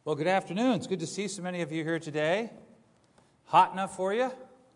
Well, good afternoon. It's good to see so many of you here today. Hot enough for you?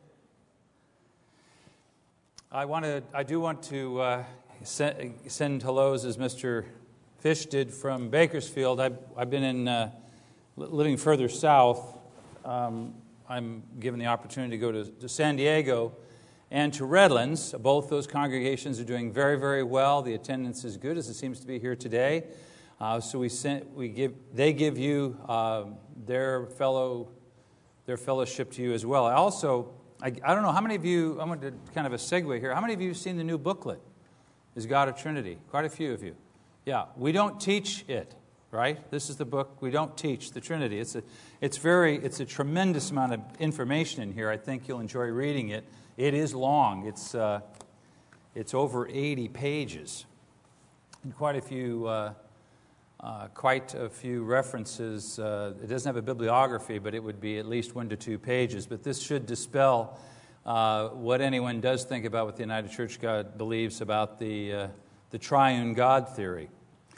I do want to send hellos as Mr. Fish did from Bakersfield. I've been living further south. I'm given the opportunity to go to San Diego and to Redlands. Both those congregations are doing very, very well. The attendance is good, as it seems to be here today. So they give you their fellowship to you as well. I don't know how many of you. I'm going to kind of a segue here. How many of you have seen the new booklet? Is God a Trinity? Quite a few of you. Yeah, we don't teach it, right? This is the book. We don't teach the Trinity. It's a tremendous amount of information in here. I think you'll enjoy reading it. It is long. It's over 80 pages, and quite a few references. It doesn't have a bibliography, but it would be at least 1 to 2 pages. But this should dispel what anyone does think about what the United Church God believes about the triune God theory.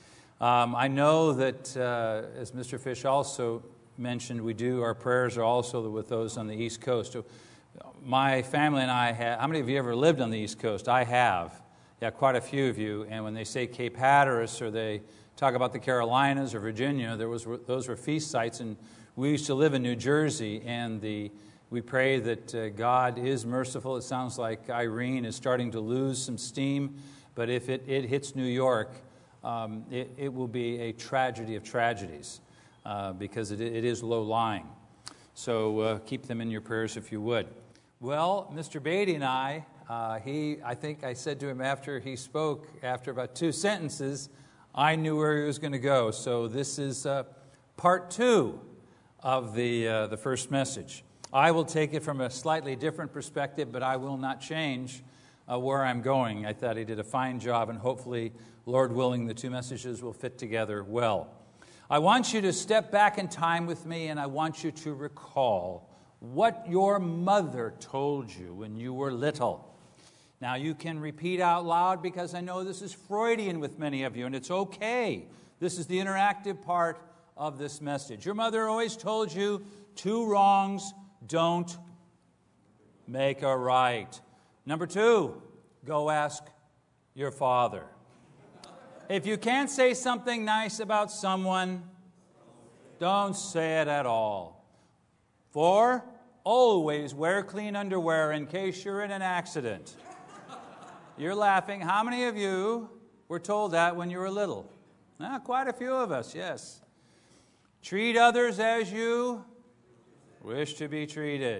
I know that, as Mr. Fish also mentioned, our prayers are also with those on the East Coast. My family and I have, how many of you ever lived on the East Coast? I have. Yeah, quite a few of you. And when they say Cape Hatteras or they talk about the Carolinas or Virginia, those were feast sites, and we used to live in New Jersey, and we pray that God is merciful. It sounds like Irene is starting to lose some steam, but if it hits New York, it will be a tragedy of tragedies because it is low-lying. So keep them in your prayers if you would. Well, Mr. Beatty and I think I said to him after he spoke, after about 2 sentences, I knew where he was going to go. So this is part 2 of the first message. I will take it from a slightly different perspective, but I will not change where I'm going. I thought he did a fine job, and hopefully, Lord willing, the 2 messages will fit together well. I want you to step back in time with me, and I want you to recall what your mother told you when you were little. Now, you can repeat out loud because I know this is Freudian with many of you, and it's okay. This is the interactive part of this message. Your mother always told you 2 wrongs don't make a right. Number 2, go ask your father. If you can't say something nice about someone, don't say it at all. 4, always wear clean underwear in case you're in an accident. You're laughing. How many of you were told that when you were little? Quite a few of us, yes. Treat others as you wish to be treated.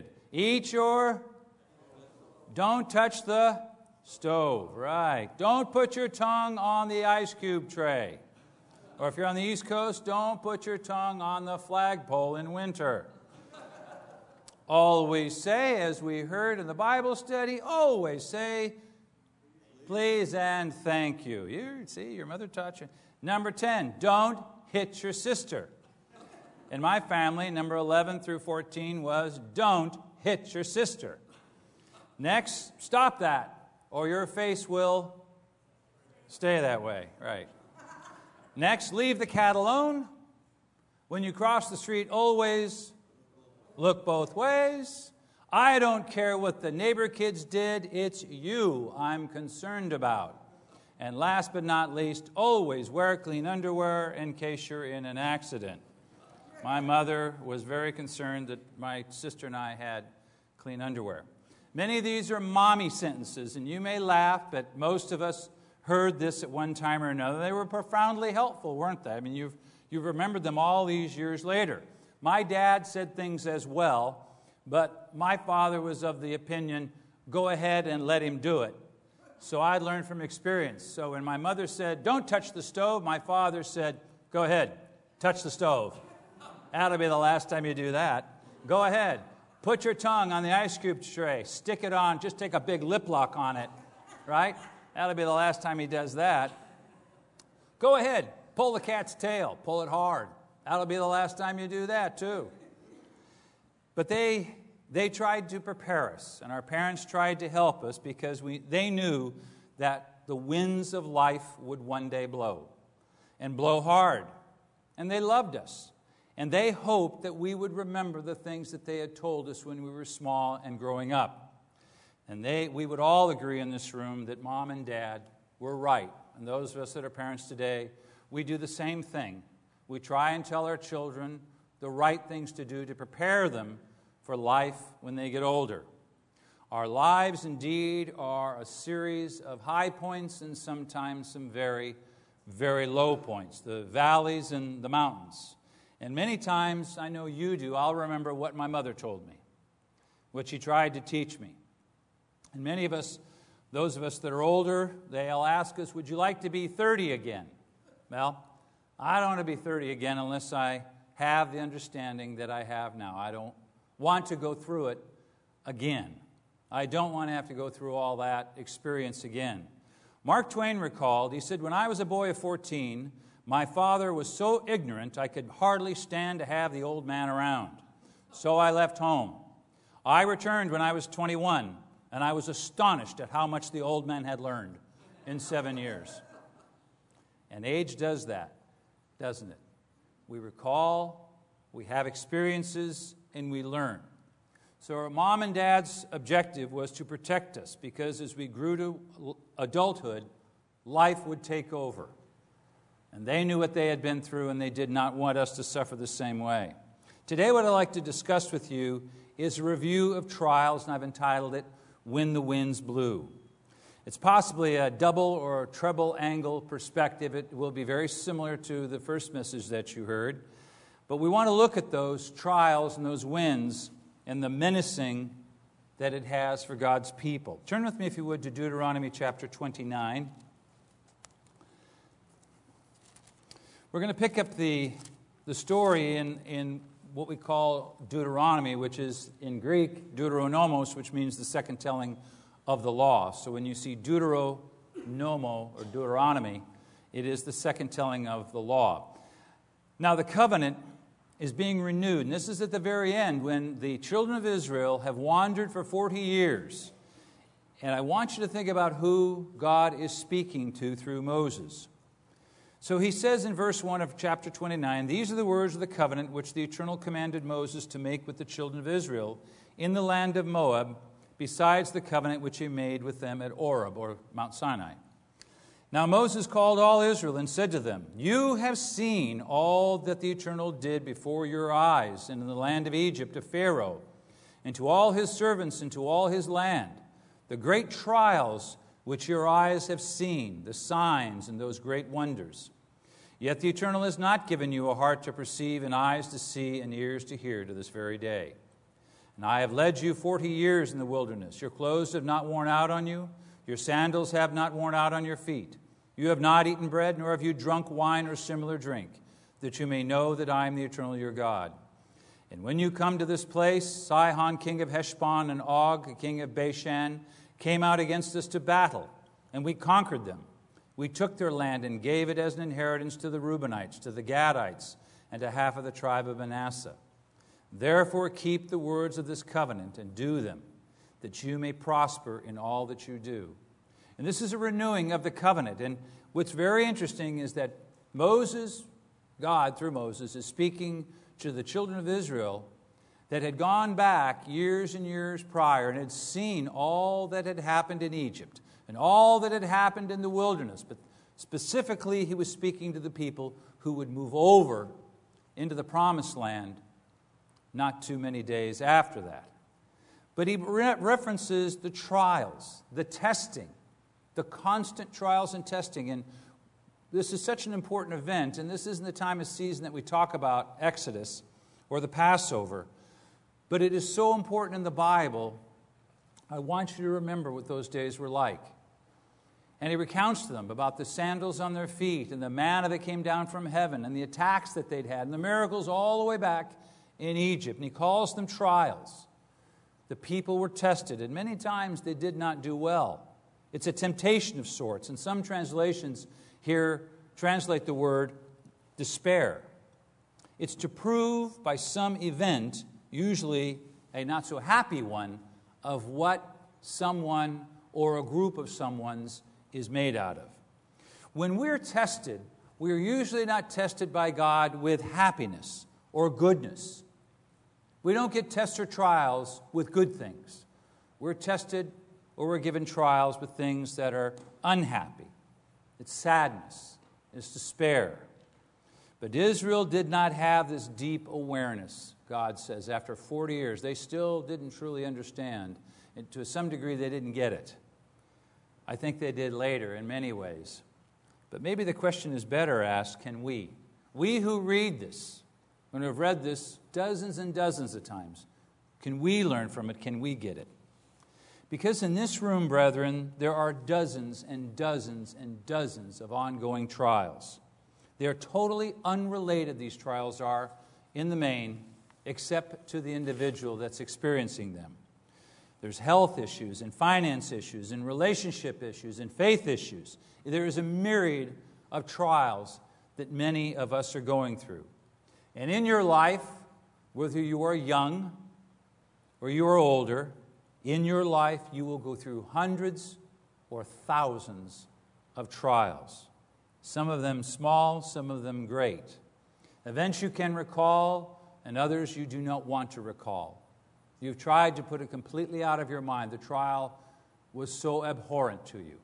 Don't touch the stove, right. Don't put your tongue on the ice cube tray. Or if you're on the East Coast, don't put your tongue on the flagpole in winter. Always say, as we heard in the Bible study, always say, please and thank you. You see, your mother taught you. Number 10, don't hit your sister. In my family, number 11 through 14 was don't hit your sister. Next, stop that, or your face will stay that way. Right. Next, leave the cat alone. When you cross the street, always look both ways. I don't care what the neighbor kids did, it's you I'm concerned about. And last but not least, always wear clean underwear in case you're in an accident. My mother was very concerned that my sister and I had clean underwear. Many of these are mommy sentences, and you may laugh, but most of us heard this at one time or another. They were profoundly helpful, weren't they? I mean, you've remembered them all these years later. My dad said things as well, but my father was of the opinion, go ahead and let him do it. So I learned from experience. So when my mother said, don't touch the stove, my father said, go ahead, touch the stove. That'll be the last time you do that. Go ahead. Put your tongue on the ice cube tray. Stick it on. Just take a big lip lock on it. Right? That'll be the last time he does that. Go ahead. Pull the cat's tail. Pull it hard. That'll be the last time you do that too. But they tried to prepare us, and our parents tried to help us because they knew that the winds of life would one day blow, and blow hard. And they loved us. And they hoped that we would remember the things that they had told us when we were small and growing up. And we would all agree in this room that Mom and Dad were right. And those of us that are parents today, we do the same thing. We try and tell our children the right things to do to prepare them for life when they get older. Our lives indeed are a series of high points and sometimes some very, very low points, the valleys and the mountains. And many times, I know you do, I'll remember what my mother told me, what she tried to teach me. And many of us, those of us that are older, they'll ask us, would you like to be 30 again? Well, I don't want to be 30 again unless I have the understanding that I have now. I don't want to go through it again. I don't want to have to go through all that experience again. Mark Twain recalled, he said, when I was a boy of 14, my father was so ignorant I could hardly stand to have the old man around. So I left home. I returned when I was 21, and I was astonished at how much the old man had learned in 7 years. And age does that, doesn't it? We recall, we have experiences, and we learn. So our mom and dad's objective was to protect us because as we grew to adulthood, life would take over. And they knew what they had been through, and they did not want us to suffer the same way. Today, what I'd like to discuss with you is a review of trials, and I've entitled it, When the Winds Blew. It's possibly a double or treble angle perspective. It will be very similar to the first message that you heard. But we want to look at those trials and those winds and the menacing that it has for God's people. Turn with me, if you would, to Deuteronomy chapter 29. We're going to pick up the story in what we call Deuteronomy, which is in Greek, Deuteronomos, which means the second telling of the law. So when you see Deuteronomo or Deuteronomy, it is the second telling of the law. Now the covenant is being renewed, and this is at the very end when the children of Israel have wandered for 40 years. And I want you to think about who God is speaking to through Moses. So he says in verse 1 of chapter 29, these are the words of the covenant which the Eternal commanded Moses to make with the children of Israel in the land of Moab, besides the covenant which he made with them at Oreb, or Mount Sinai. Now Moses called all Israel and said to them, you have seen all that the Eternal did before your eyes in the land of Egypt to Pharaoh, and to all his servants and to all his land, the great trials which your eyes have seen, the signs and those great wonders. Yet the Eternal has not given you a heart to perceive and eyes to see and ears to hear to this very day. And I have led you 40 years in the wilderness. Your clothes have not worn out on you. Your sandals have not worn out on your feet. You have not eaten bread, nor have you drunk wine or similar drink, that you may know that I am the Eternal your God. And when you come to this place, Sihon, king of Heshbon, and Og, king of Bashan, came out against us to battle, and we conquered them. We took their land and gave it as an inheritance to the Reubenites, to the Gadites, and to half of the tribe of Manasseh. Therefore keep the words of this covenant and do them, that you may prosper in all that you do. And this is a renewing of the covenant. And what's very interesting is that Moses, God through Moses, is speaking to the children of Israel that had gone back years and years prior and had seen all that had happened in Egypt and all that had happened in the wilderness. But specifically, he was speaking to the people who would move over into the promised land not too many days after that. But he references the trials, the testing, the constant trials and testing. And this is such an important event, and this isn't the time of season that we talk about Exodus or the Passover. But it is so important in the Bible, I want you to remember what those days were like. And he recounts to them about the sandals on their feet and the manna that came down from heaven and the attacks that they'd had and the miracles all the way back in Egypt. And he calls them trials. The people were tested, and many times they did not do well. It's a temptation of sorts. And some translations here translate the word despair. It's to prove by some event, usually a not-so-happy one, of what someone or a group of someone's is made out of. When we're tested, we're usually not tested by God with happiness or goodness. We don't get tests or trials with good things. We're tested or we're given trials with things that are unhappy. It's sadness. It's despair. But Israel did not have this deep awareness, God says. After 40 years, they still didn't truly understand. And to some degree, they didn't get it. I think they did later in many ways. But maybe the question is better asked, can we? We who read this, and have read this dozens and dozens of times, can we learn from it? Can we get it? Because in this room, brethren, there are dozens and dozens and dozens of ongoing trials. They are totally unrelated, these trials are, in the main, except to the individual that's experiencing them. There's health issues and finance issues and relationship issues and faith issues. There is a myriad of trials that many of us are going through. And in your life, whether you are young or you are older, in your life you will go through hundreds or thousands of trials. Some of them small, some of them great. Events you can recall, and others you do not want to recall. You've tried to put it completely out of your mind. The trial was so abhorrent to you.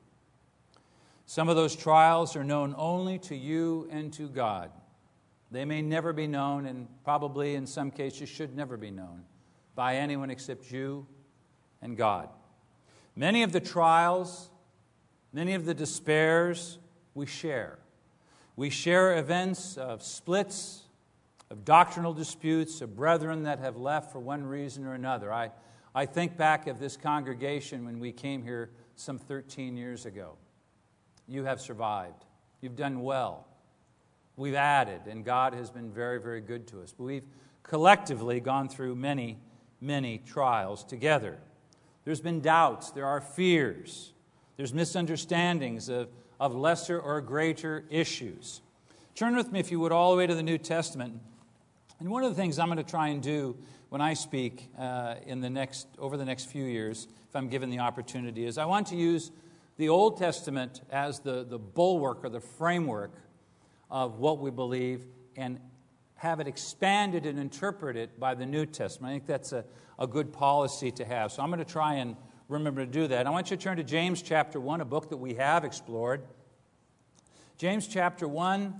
Some of those trials are known only to you and to God. They may never be known, and probably in some cases should never be known by anyone except you and God. Many of the trials, many of the despairs, we share. We share events of splits, of doctrinal disputes, of brethren that have left for one reason or another. I think back of this congregation when we came here some 13 years ago. You have survived. You've done well. We've added, and God has been very, very good to us. But we've collectively gone through many, many trials together. There's been doubts. There are fears. There's misunderstandings of lesser or greater issues. Turn with me, if you would, all the way to the New Testament. And one of the things I'm going to try and do when I speak over the next few years, if I'm given the opportunity, is I want to use the Old Testament as the bulwark or the framework of what we believe and have it expanded and interpreted by the New Testament. I think that's a good policy to have. So I'm going to try and remember to do that. I want you to turn to James chapter 1, a book that we have explored. James chapter 1,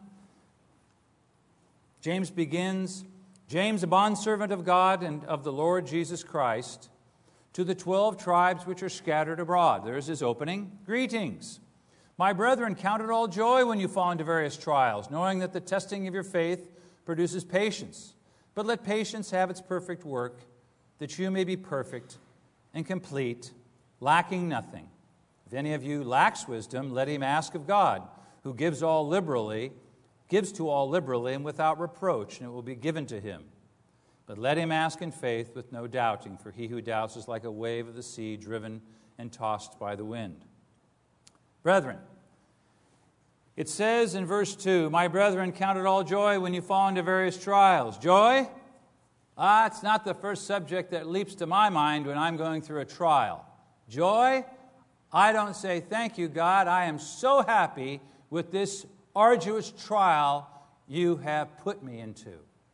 James begins, James, a bondservant of God and of the Lord Jesus Christ, to the 12 tribes which are scattered abroad. There's his opening. Greetings. My brethren, count it all joy when you fall into various trials, knowing that the testing of your faith produces patience. But let patience have its perfect work, that you may be perfect and complete, lacking nothing. If any of you lacks wisdom, let him ask of God, who gives to all liberally and without reproach, and it will be given to him. But let him ask in faith with no doubting, for he who doubts is like a wave of the sea driven and tossed by the wind. Brethren, it says in verse 2, my brethren, count it all joy when you fall into various trials. Joy? It's not the first subject that leaps to my mind when I'm going through a trial. Joy? I don't say, thank you, God, I am so happy with this arduous trial you have put me into.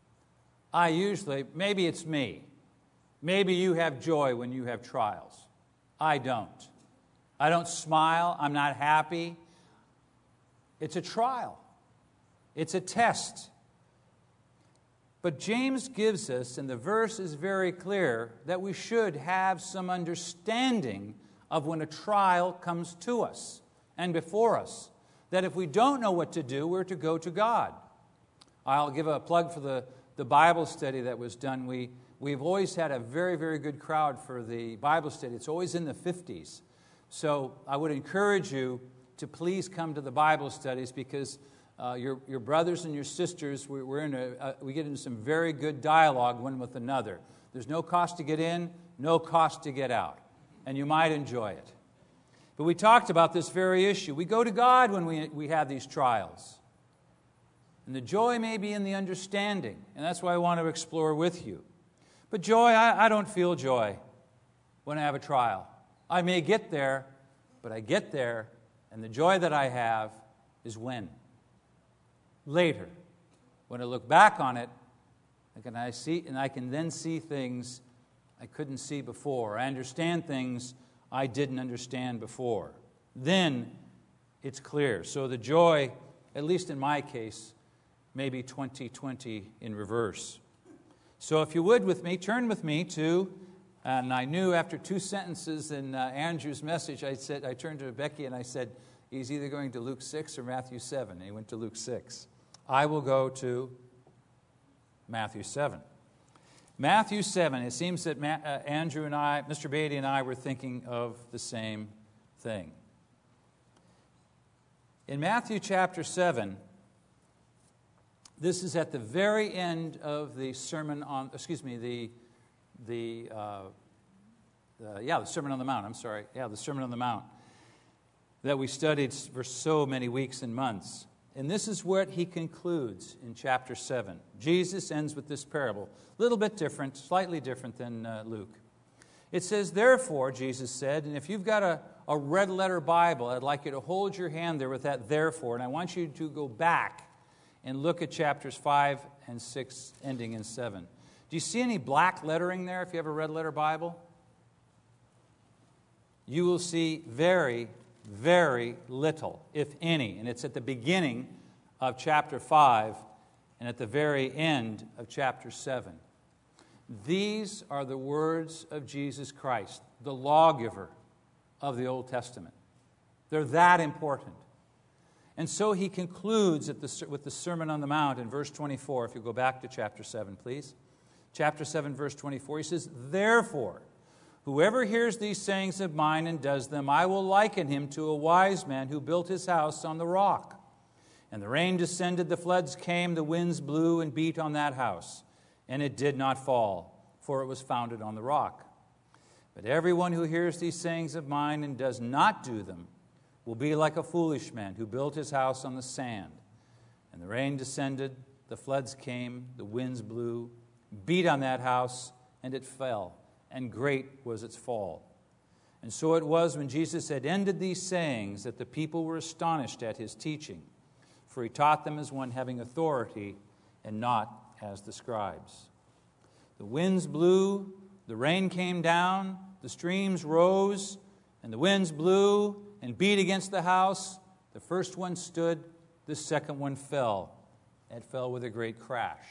Maybe it's me. Maybe you have joy when you have trials. I don't. I don't smile. I'm not happy. It's a trial. It's a test. But James gives us, and the verse is very clear, that we should have some understanding of when a trial comes to us and before us. That if we don't know what to do, we're to go to God. I'll give a plug for the Bible study that was done. We've always had a very, very good crowd for the Bible study. It's always in the 50s. So I would encourage you to please come to the Bible studies because your brothers and your sisters, we get into some very good dialogue one with another. There's no cost to get in, no cost to get out. And you might enjoy it. But we talked about this very issue. We go to God when we have these trials. And the joy may be in the understanding. And that's why I want to explore with you. But joy, I don't feel joy when I have a trial. I may get there, but I get there, and the joy that I have is when? Later. When I look back on it, I can then see things I couldn't see before. I understand things I didn't understand before. Then it's clear. So the joy, at least in my case, may be 2020 in reverse. So if you would with me, turn with me to, and I knew after 2 sentences in Andrew's message, I turned to Becky and I said, he's either going to Luke 6 or Matthew 7. And he went to Luke 6. I will go to Matthew 7. Matthew 7, it seems that Andrew and I, Mr. Beatty and I were thinking of the same thing. In Matthew chapter 7, this is at the very end of the Sermon on, the Sermon on the Mount, the Sermon on the Mount that we studied for so many weeks and months. And this is what he concludes in chapter 7. Jesus ends with this parable. A little bit different, slightly different than Luke. It says, therefore, Jesus said, and if you've got a red letter Bible, I'd like you to hold your hand there with that therefore, and I want you to go back and look at chapters 5 and 6, ending in 7. Do you see any black lettering there if you have a red letter Bible? You will see very, very little, if any. And it's at the beginning of chapter 5 and at the very end of chapter 7. These are the words of Jesus Christ, the lawgiver of the Old Testament. They're that important. And so he concludes with the Sermon on the Mount in verse 24. If you go back to chapter 7, please. Chapter 7, verse 24, he says, therefore, whoever hears these sayings of mine and does them, I will liken him to a wise man who built his house on the rock. And the rain descended, the floods came, the winds blew and beat on that house. And it did not fall, for it was founded on the rock. But everyone who hears these sayings of mine and does not do them will be like a foolish man who built his house on the sand. And the rain descended, the floods came, the winds blew, beat on that house, and it fell, and great was its fall. And so it was when Jesus had ended these sayings that the people were astonished at his teaching, for he taught them as one having authority and not as the scribes. The winds blew, the rain came down, the streams rose, and the winds blew and beat against the house. The first one stood, the second one fell. It fell with a great crash.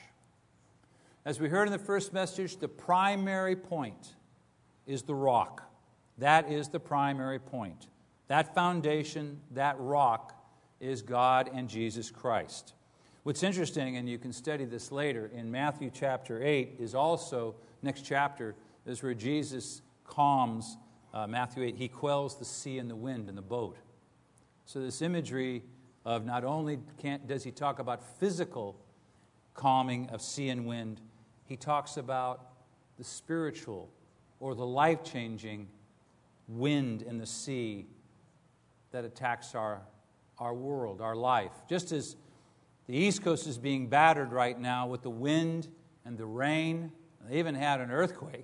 As we heard in the first message, the primary point is the rock. That is the primary point. That foundation, that rock, is God and Jesus Christ. What's interesting, and you can study this later, in Matthew chapter 8 is also, next chapter, is where Jesus calms, Matthew 8, he quells the sea and the wind in the boat. So this imagery of not only does he talk about physical calming of sea and wind, he talks about the spiritual or the life-changing wind in the sea that attacks our world, our life. Just as the East Coast is being battered right now with the wind and the rain, they even had an earthquake.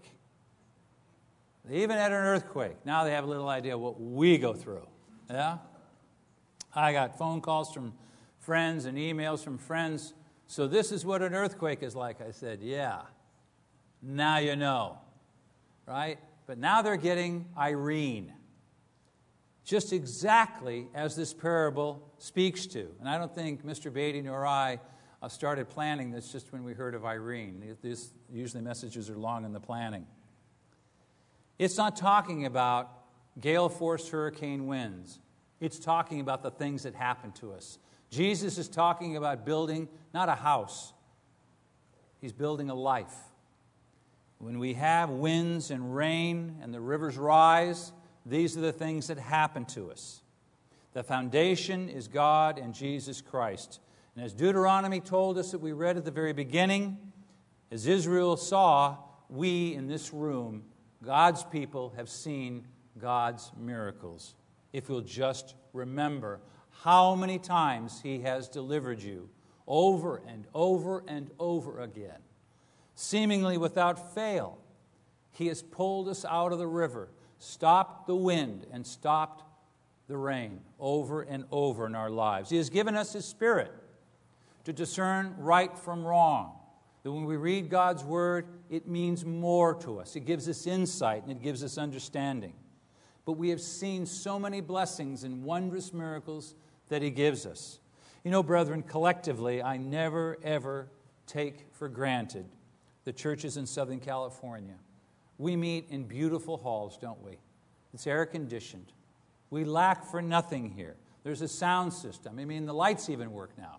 Now they have a little idea what we go through. Yeah? I got phone calls from friends and emails from friends. So this is what an earthquake is like. I said, yeah. Now you know. Right? But now they're getting Irene. Just exactly as this parable speaks to. And I don't think Mr. Beatty nor I started planning this just when we heard of Irene. Usually messages are long in the planning. It's not talking about gale-force hurricane winds. It's talking about the things that happen to us. Jesus is talking about building not a house. He's building a life. When we have winds and rain and the rivers rise, these are the things that happen to us. The foundation is God and Jesus Christ. And as Deuteronomy told us that we read at the very beginning, as Israel saw, we in this room, God's people, have seen God's miracles. If you'll just remember how many times He has delivered you over and over and over again. Seemingly without fail, He has pulled us out of the river, stopped the wind, and stopped the rain over and over in our lives. He has given us His Spirit to discern right from wrong, That when we read God's Word, it means more to us. It gives us insight and it gives us understanding. But we have seen so many blessings and wondrous miracles that He gives us. You know, brethren, collectively, I never, ever take for granted the churches in Southern California. We meet in beautiful halls, don't we? It's air-conditioned. We lack for nothing here. There's a sound system. I mean, the lights even work now.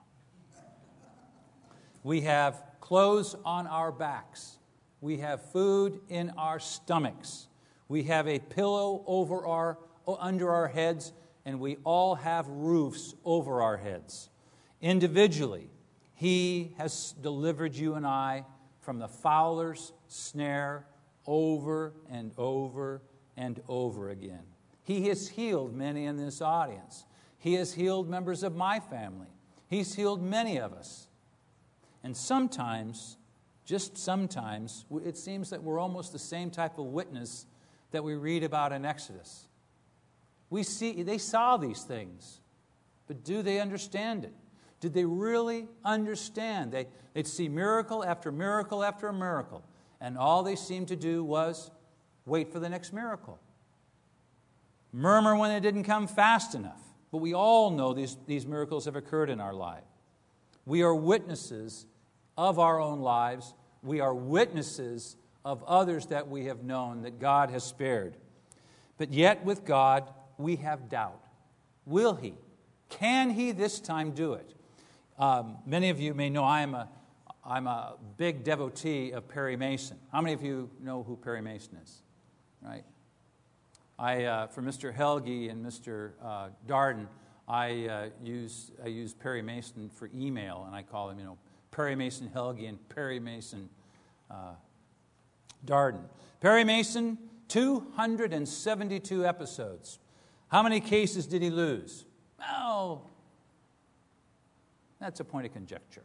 We have clothes on our backs. We have food in our stomachs. We have a pillow under our heads, and we all have roofs over our heads. Individually, He has delivered you and I from the fowler's snare over and over and over again. He has healed many in this audience. He has healed members of my family. He's healed many of us. And sometimes, just sometimes, it seems that we're almost the same type of witness that we read about in Exodus. They saw these things, but do they understand it? Did they really understand? They'd see miracle after miracle after miracle, and all they seemed to do was wait for the next miracle. Murmur when it didn't come fast enough. But we all know these miracles have occurred in our life. We are witnesses of our own lives. We are witnesses of others that we have known that God has spared. But yet with God, we have doubt. Will He? Can He this time do it? Many of you may know I'm a big devotee of Perry Mason. How many of you know who Perry Mason is? Right? For Mr. Helge and Mr. Darden, I use Perry Mason for email, and I call him, Perry Mason Helge and Perry Mason Darden. Perry Mason, 272 episodes. How many cases did he lose? Oh, that's a point of conjecture.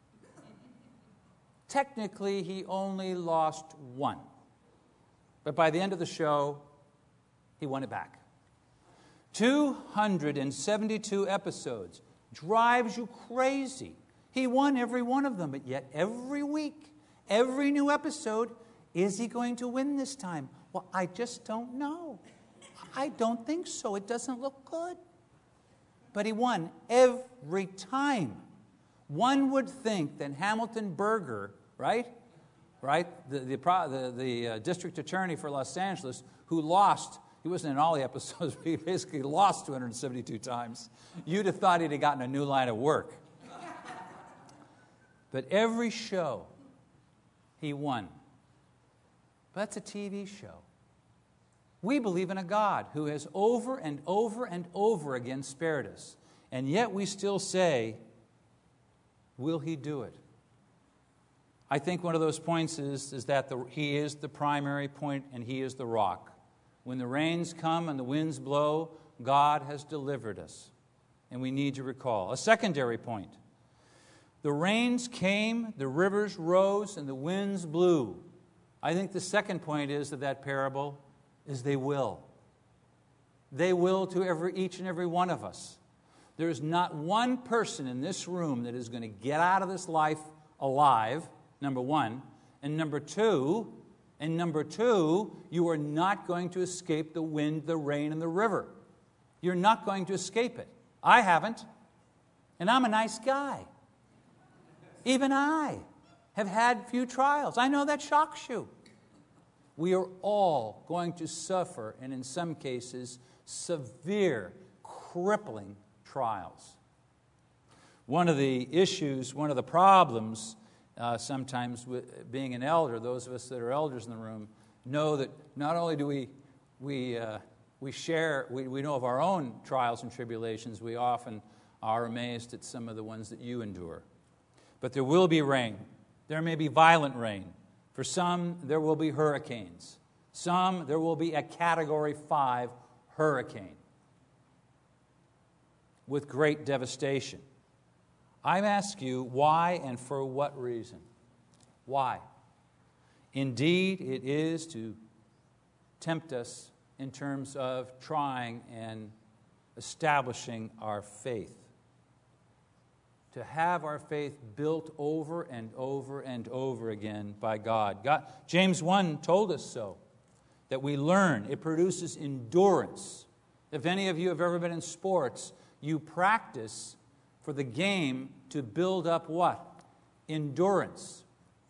Technically, he only lost one. But by the end of the show, he won it back. 272 episodes. Drives you crazy. He won every one of them, but yet every week, every new episode, is he going to win this time? Well, I just don't know. I don't think so. It doesn't look good. But he won every time. One would think that Hamilton Berger, right? The district attorney for Los Angeles, who lost, he wasn't in all the episodes, but he basically lost 272 times. You'd have thought he'd have gotten a new line of work. But every show, he won. But that's a TV show. We believe in a God who has over and over and over again spared us. And yet we still say, will He do it? I think one of those points is that He is the primary point and He is the rock. When the rains come and the winds blow, God has delivered us. And we need to recall. A secondary point. The rains came, the rivers rose, and the winds blew. I think the second point of that parable is they will. They will to each and every one of us. There's not one person in this room that is going to get out of this life alive, number one. And number two, you are not going to escape the wind, the rain, and the river. You're not going to escape it. I haven't. And I'm a nice guy. Even I have had few trials. I know that shocks you. We are all going to suffer, and in some cases, severe, crippling trials. One of the issues, one of the problems sometimes with being an elder, those of us that are elders in the room, know that not only do we know of our own trials and tribulations, we often are amazed at some of the ones that you endure. But there will be rain. There may be violent rain. For some, there will be hurricanes. Some, there will be a Category 5 hurricane with great devastation. I ask you, why and for what reason? Why? Indeed, it is to tempt us in terms of trying and establishing our faith. to have our faith built over and over and over again by God. James 1 told us so, that we learn. It produces endurance. If any of you have ever been in sports, you practice for the game to build up what? Endurance.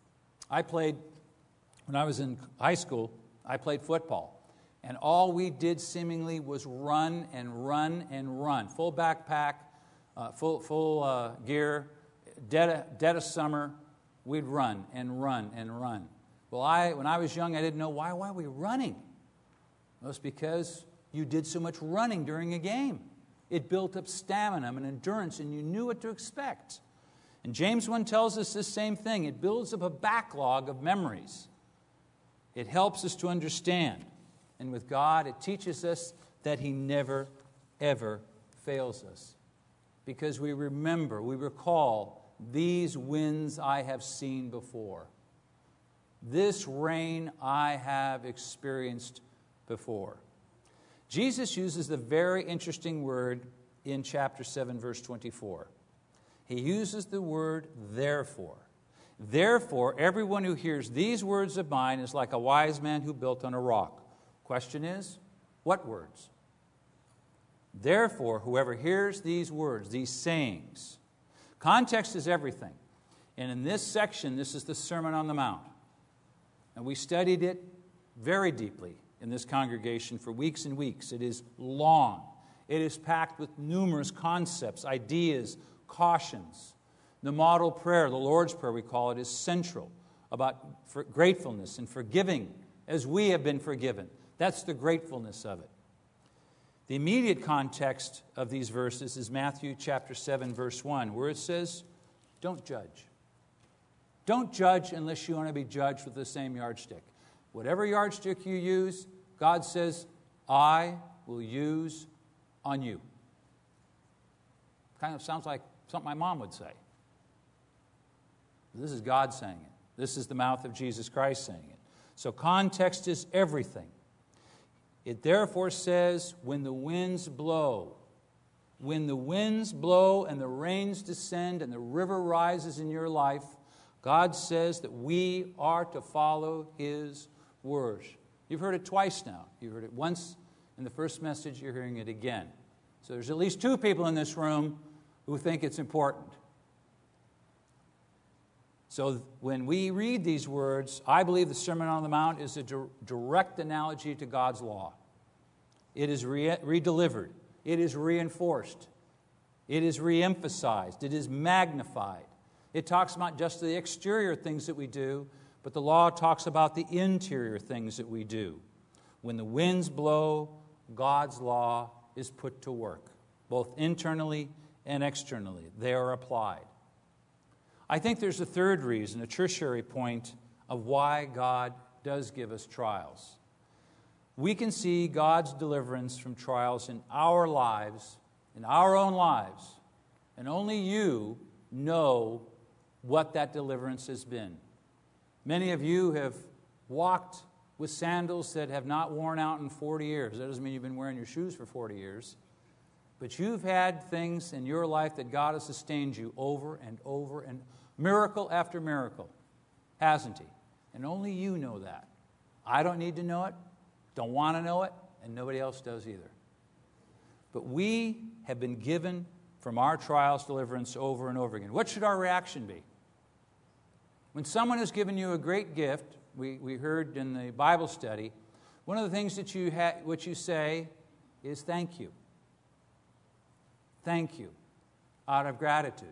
When I was in high school, I played football. And all we did seemingly was run and run and run. Full backpack, full gear, dead of summer, we'd run and run and run. Well, when I was young, I didn't know why were we running? It was because you did so much running during a game. It built up stamina and endurance, and you knew what to expect. And James 1 tells us this same thing. It builds up a backlog of memories. It helps us to understand. And with God, it teaches us that He never, ever fails us. Because we recall, these winds I have seen before. This rain I have experienced before. Jesus uses the very interesting word in chapter 7, verse 24. He uses the word therefore. Therefore, everyone who hears these words of mine is like a wise man who built on a rock. Question is, what words? Therefore, whoever hears these words, these sayings, context is everything. And in this section, this is the Sermon on the Mount. And we studied it very deeply in this congregation for weeks and weeks. It is long. It is packed with numerous concepts, ideas, cautions. The model prayer, the Lord's Prayer we call it, is central about gratefulness and forgiving as we have been forgiven. That's the gratefulness of it. The immediate context of these verses is Matthew chapter 7, verse 1, where it says, don't judge. Don't judge unless you want to be judged with the same yardstick. Whatever yardstick you use, God says, I will use on you. Kind of sounds like something my mom would say. This is God saying it. This is the mouth of Jesus Christ saying it. So context is everything. It therefore says, when the winds blow and the rains descend and the river rises in your life, God says that we are to follow His words. You've heard it twice now. You heard it once in the first message, you're hearing it again. So there's at least two people in this room who think it's important. So when we read these words, I believe the Sermon on the Mount is a direct analogy to God's law. It is redelivered. It is reinforced. It is reemphasized. It is magnified. It talks about just the exterior things that we do, but the law talks about the interior things that we do. When the winds blow, God's law is put to work, both internally and externally. They are applied. I think there's a third reason, a tertiary point of why God does give us trials. We can see God's deliverance from trials in our lives, in our own lives, and only you know what that deliverance has been. Many of you have walked with sandals that have not worn out in 40 years. That doesn't mean you've been wearing your shoes for 40 years. But you've had things in your life that God has sustained you over and over, and miracle after miracle, hasn't He? And only you know that. I don't need to know it, don't want to know it, and nobody else does either. But we have been given from our trials deliverance over and over again. What should our reaction be? When someone has given you a great gift, we heard in the Bible study, one of the things that you say is thank you. Thank you, out of gratitude.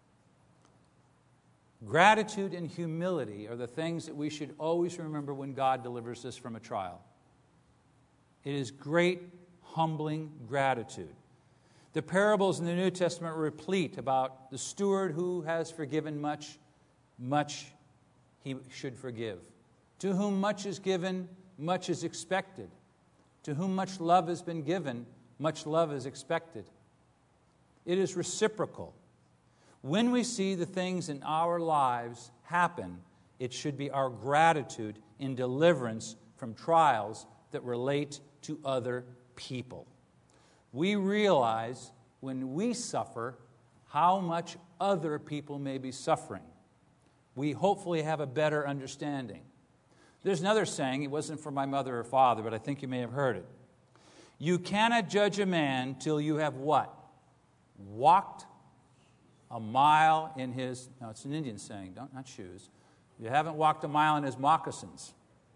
Gratitude and humility are the things that we should always remember when God delivers us from a trial. It is great, humbling gratitude. The parables in the New Testament are replete about the steward who has forgiven much, much he should forgive. To whom much is given, much is expected. To whom much love has been given, much love is expected. It is reciprocal. When we see the things in our lives happen, it should be our gratitude in deliverance from trials that relate to other people. We realize when we suffer, how much other people may be suffering, we hopefully have a better understanding. There's another saying, it wasn't from my mother or father, but I think you may have heard it. You cannot judge a man till you have what? Walked a mile in his, no, it's an Indian saying, not shoes. You haven't walked a mile in his moccasins.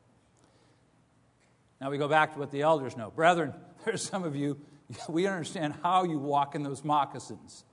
Now we go back to what the elders know. Brethren, there's some of you, we understand how you walk in those moccasins.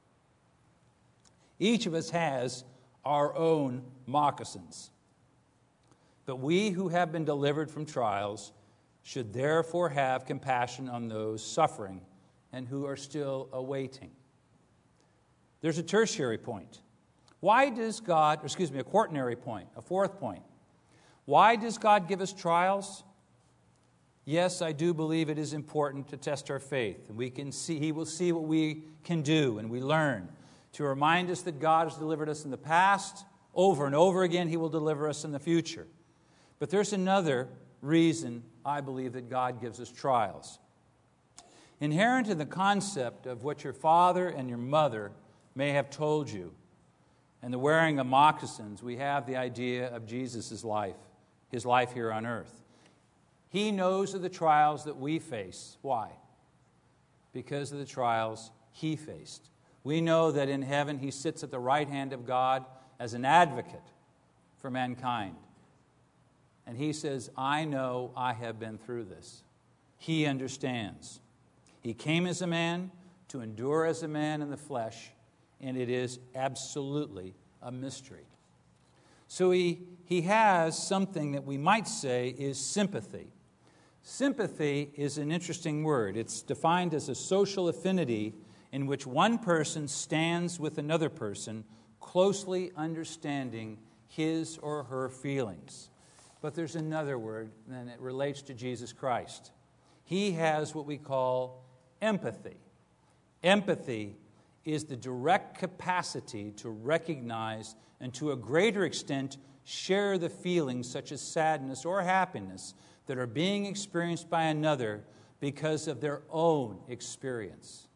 Each of us has our own moccasins. But we who have been delivered from trials should therefore have compassion on those suffering and who are still awaiting. There's a tertiary point. Why does God, a quaternary point, a fourth point. Why does God give us trials? Yes, I do believe it is important to test our faith. And we can see, He will see what we can do, and we learn to remind us that God has delivered us in the past. Over and over again, He will deliver us in the future. But there's another reason I believe that God gives us trials. Inherent in the concept of what your father and your mother may have told you, and the wearing of moccasins, we have the idea of Jesus' life, His life here on earth. He knows of the trials that we face. Why? Because of the trials He faced. We know that in heaven He sits at the right hand of God as an advocate for mankind. And He says, I know I have been through this. He understands. He came as a man to endure as a man in the flesh, and it is absolutely a mystery. So he has something that we might say is sympathy. Sympathy is an interesting word. It's defined as a social affinity in which one person stands with another person, closely understanding his or her feelings. But there's another word, and it relates to Jesus Christ. He has what we call empathy. Empathy is the direct capacity to recognize and to a greater extent share the feelings such as sadness or happiness that are being experienced by another because of their own experience.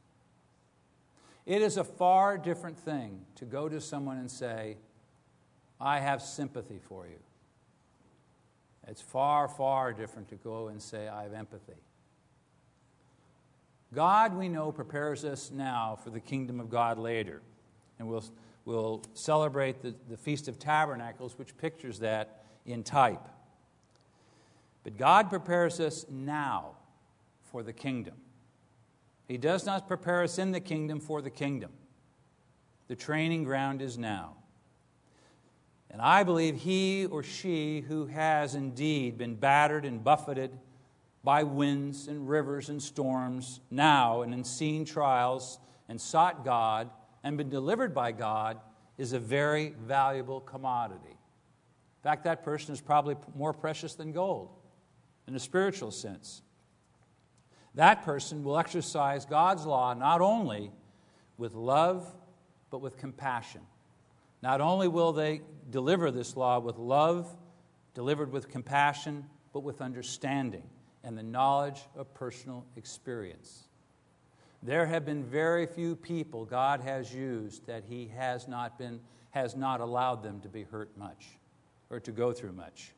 It is a far different thing to go to someone and say, I have sympathy for you. It's far, far different to go and say, I have empathy. God, we know, prepares us now for the kingdom of God later. And we'll celebrate the Feast of Tabernacles, which pictures that in type. But God prepares us now for the kingdom. He does not prepare us in the kingdom for the kingdom. The training ground is now. And I believe he or she who has indeed been battered and buffeted by winds and rivers and storms now and in seen trials and sought God and been delivered by God is a very valuable commodity. In fact, that person is probably more precious than gold in a spiritual sense. That person will exercise God's law not only with love, but with compassion. Not only will they deliver this law with love, delivered with compassion, but with understanding and the knowledge of personal experience. There have been very few people God has used that He has not allowed them to be hurt much or to go through much.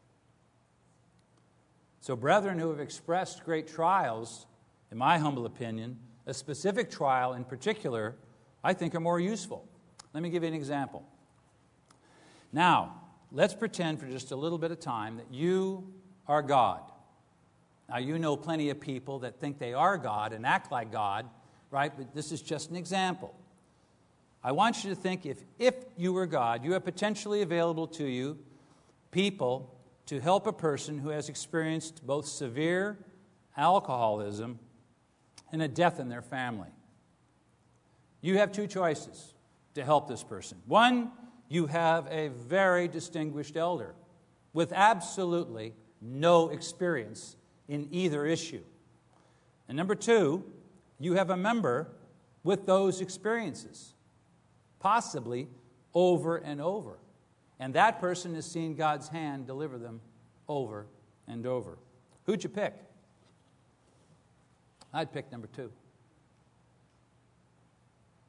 So brethren who have expressed great trials, in my humble opinion, a specific trial in particular, I think are more useful. Let me give you an example. Now, let's pretend for just a little bit of time that you are God. Now, you know plenty of people that think they are God and act like God, right? But this is just an example. I want you to think if you were God, you have potentially available to you people to help a person who has experienced both severe alcoholism and a death in their family. You have two choices to help this person. One, you have a very distinguished elder with absolutely no experience in either issue. And number two, you have a member with those experiences, possibly over and over. And that person has seen God's hand deliver them over and over. Who'd you pick? I'd pick number two.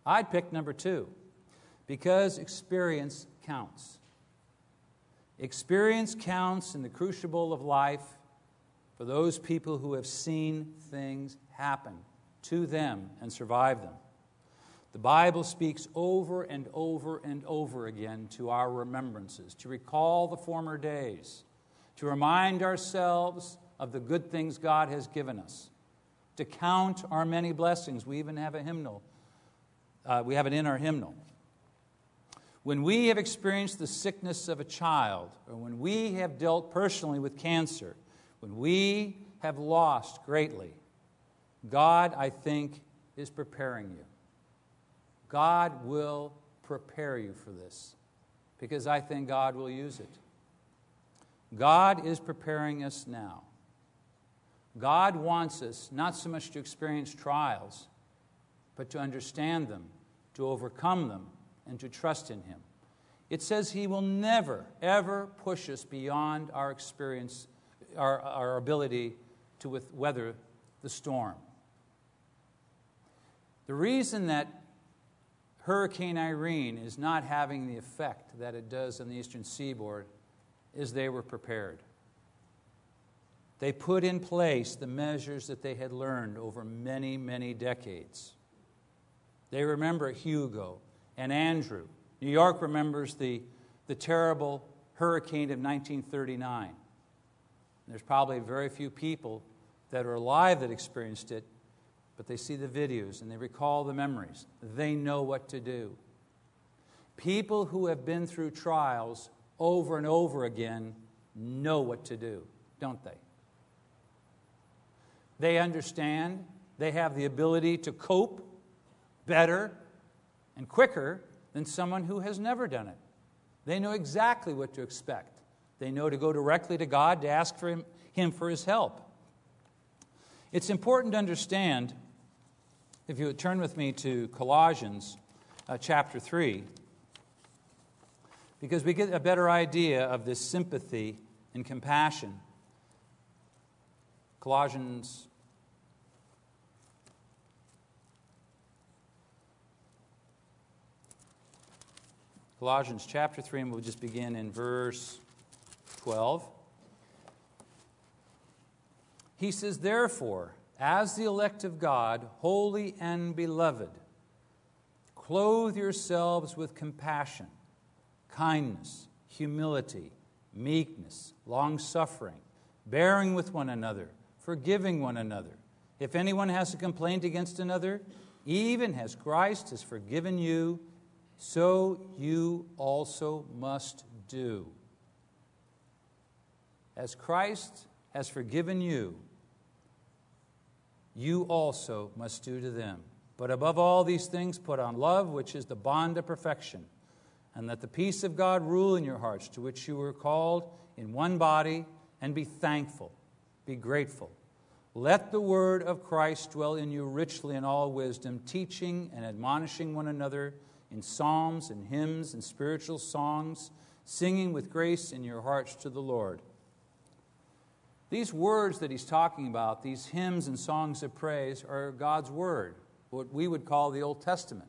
I'd pick number 2, because experience counts. Experience counts in the crucible of life for those people who have seen things happen to them and survived them. The Bible speaks over and over and over again to our remembrances, to recall the former days, to remind ourselves of the good things God has given us, to count our many blessings. We even have a hymnal. We have it in our hymnal. When we have experienced the sickness of a child, or when we have dealt personally with cancer, when we have lost greatly, God, I think, is preparing you. God will prepare you for this, because I think God will use it. God is preparing us now. God wants us not so much to experience trials, but to understand them, to overcome them, and to trust in Him. It says He will never, ever push us beyond our experience, our ability to weather the storm. The reason that Hurricane Irene is not having the effect that it does on the eastern seaboard is they were prepared. They put in place the measures that they had learned over many, many decades. They remember Hugo and Andrew. New York remembers the terrible hurricane of 1939. There's probably very few people that are alive that experienced it, but they see the videos and they recall the memories. They know what to do. People who have been through trials over and over again know what to do, don't they? They understand. They have the ability to cope better and quicker than someone who has never done it. They know exactly what to expect. They know to go directly to God to ask for Him for His help. It's important to understand, if you would turn with me to Colossians chapter 3, because we get a better idea of this sympathy and compassion. Colossians chapter 3, and we'll just begin in verse 12. He says, "Therefore, as the elect of God, holy and beloved, clothe yourselves with compassion, kindness, humility, meekness, long-suffering, bearing with one another, forgiving one another. If anyone has a complaint against another, even as Christ has forgiven you, so you also must do." As Christ has forgiven you, you also must do to them. But above all these things, put on love, which is the bond of perfection, and let the peace of God rule in your hearts, to which you were called in one body, and be thankful, be grateful. Let the word of Christ dwell in you richly in all wisdom, teaching and admonishing one another in psalms and hymns and spiritual songs, singing with grace in your hearts to the Lord. These words that he's talking about, these hymns and songs of praise, are God's word, what we would call the Old Testament.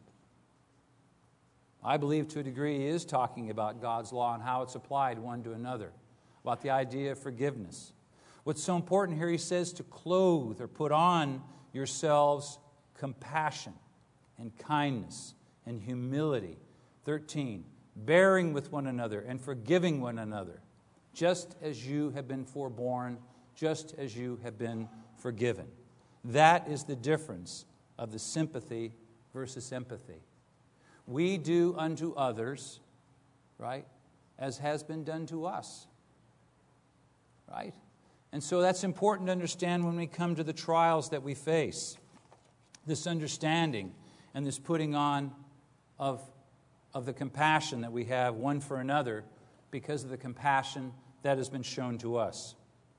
I believe to a degree he is talking about God's law and how it's applied one to another, about the idea of forgiveness. What's so important here, he says to clothe or put on yourselves compassion and kindness and humility. 13, bearing with one another and forgiving one another, just as you have been forborne, just as you have been forgiven. That is the difference of the sympathy versus empathy. We do unto others, right, as has been done to us, right? And so that's important to understand when we come to the trials that we face. This understanding and this putting on of the compassion that we have one for another because of the compassion that has been shown to us.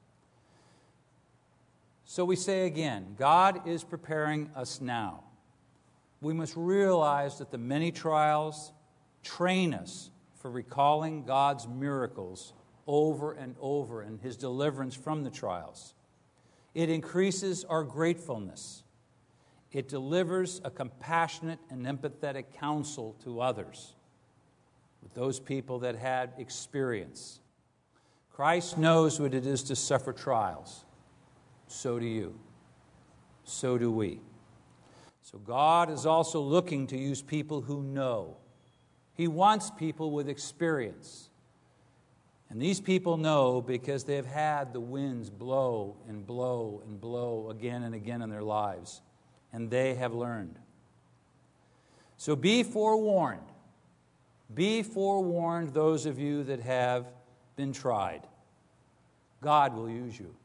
So we say again, God is preparing us now. We must realize that the many trials train us for recalling God's miracles over and over and His deliverance from the trials. It increases our gratefulness. It delivers a compassionate and empathetic counsel to others, with those people that had experience. Christ knows what it is to suffer trials. So do you. So do we. So God is also looking to use people who know. He wants people with experience. And these people know because they've had the winds blow and blow and blow again and again in their lives. And they have learned. So be forewarned. Be forewarned, those of you that have been tried. God will use you.